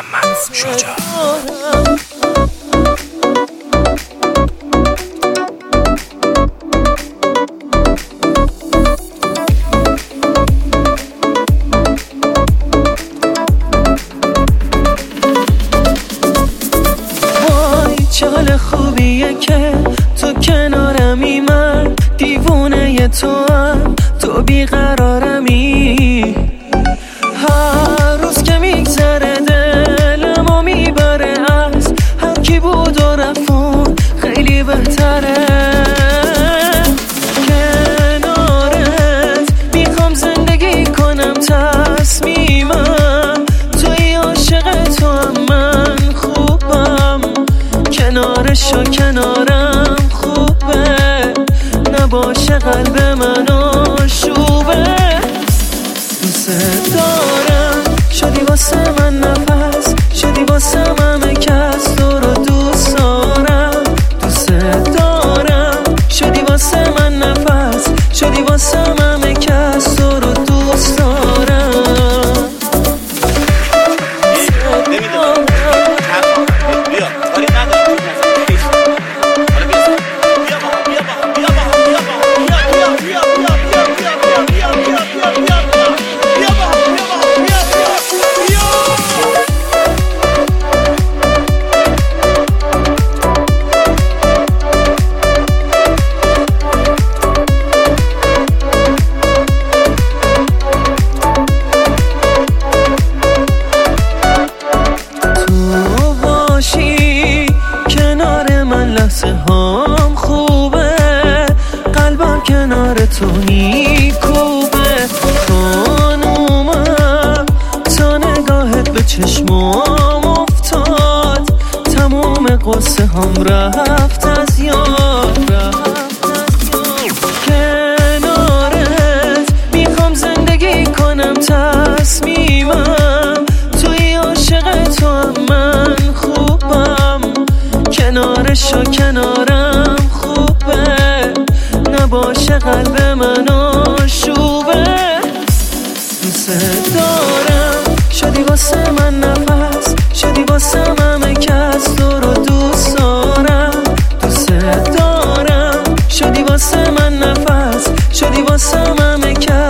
محمد شجاع. چه حال خوبیه که تو کنارمی، من دیوونه تو هم، تو بیقرارمی. هر روز که میگذره دلمو میبره، از هر کی بود و رفت خیلی بهتره. کنارت میخوام زندگی کنم، تصمیمم توی عاشق تو هم، من خوبم کنارش و کنارم خوبه، نباشه قلب من آشوبه. دوست دارم شدی واسه من نفس، شدی واسه همه کس تو رو دوست دارم. دوست دارم شدی واسه من نفس، شدی واسه همه کس تو رو دوست دارم. لحظه هام خوبه، قلبم کنار تو نیکوبه. خانومم تا نگاهت به چشمام افتاد، تموم قصه هم رفت از یاد. کنارت میخوام زندگی کنم، تصمیمم توی عاشق تو هم، من خوبم کنارش و کنارم خوبه، نباشه قلب من آشوبه. دوست دارم شدی واسه من نفس، شدی واسه همه کس تو رو دوست دارم. دوست دارم شدی واسه من نفس، شدی واسه همه کس